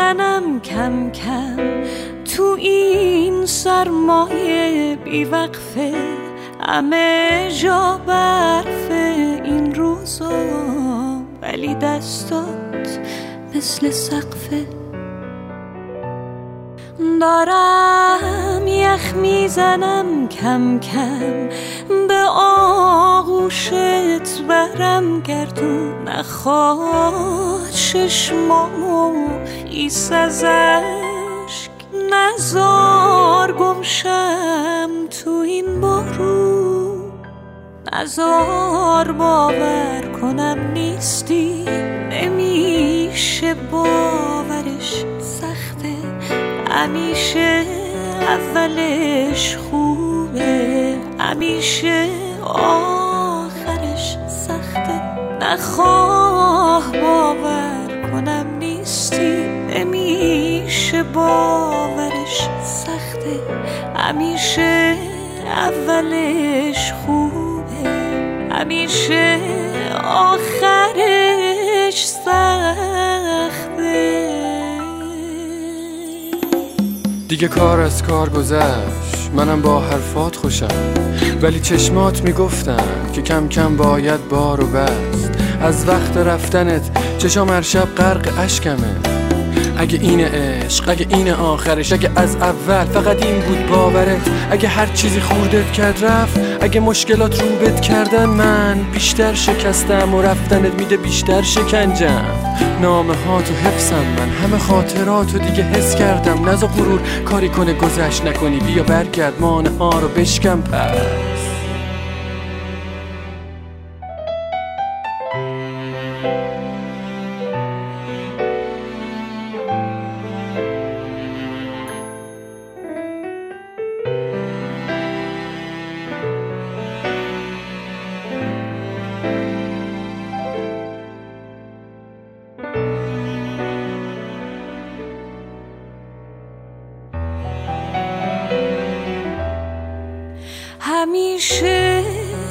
میزنم کم کم تو این سرمایه بیوقفه، همه جا برف این روزا، ولی دستات مثل سقفه. دارم یخ میزنم کم کم به آغوشت برم گردون، نخواد چشمامو خیس از اشک، نزار گمشم تو این بارون، نزار باور کنم نیستی، نمیشه باورش سخته، همیشه اولش خوبه، همیشه آخرش سخته، نخواه باور کنم نیستی، نمیشه باورش سخته، همیشه اولش خوبه، همیشه آخرش سخته. دیگه کار از کار گذشت، منم با حرفات خوشم، ولی چشمات میگفتن که کم کم باید بارو بست. از وقت رفتنت چشام هر شب غرق اشکمه، اگه این عشق، اگه این آخرش، اگه از اول فقط این بود باورت، اگه هر چیزی خوردت کرد رفت، اگه مشکلات روبت کردن من بیشتر شکستم و رفتنت میده بیشتر شکنجم. نامه ها تو حفظم من، همه خاطراتو دیگه حس کردم، نزا غرور کاری کنه گذشت نکنی، بیا برگرد مانه ها رو بشکم پس. همیشه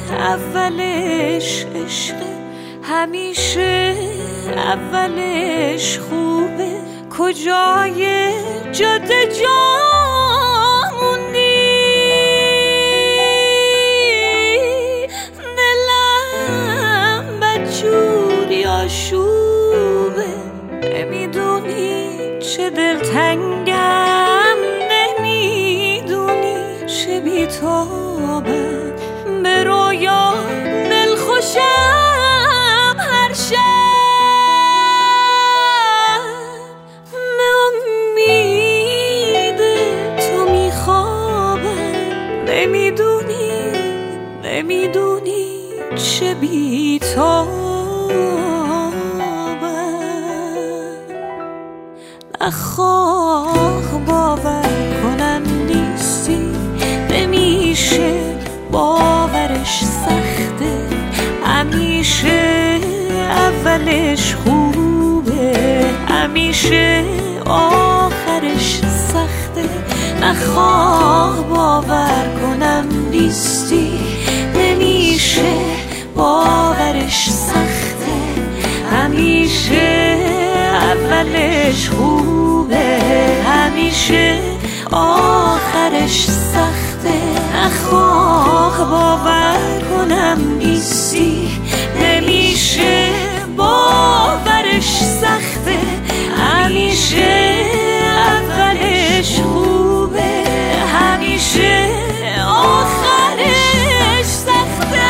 اولش عشقه، همیشه اولش خوبه، کجای جاده جا موندی، دلم بدجوری آشوبه، نمیدونی چه دلتنگم، نمیدونی چه بی‌تابم، به رویا دل خوشم هر شب، به امید تو میخوابم، نمیدونی چه بی‌تابم، نخواه باور کنم نیستی، نمیشه باورش سخته، همیشه اولش خوبه، همیشه آخرش سخته، نخواه باور کنم نیستی، نمیشه باورش سخته، همیشه اولش خوبه، همیشه آخرش سخته، نخواه باور کنم نیستی، نمیشه باورش سخته، همیشه اولش خوبه، همیشه آخرش سخته،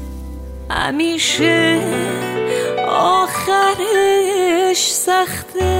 همیشه آخرش سخته.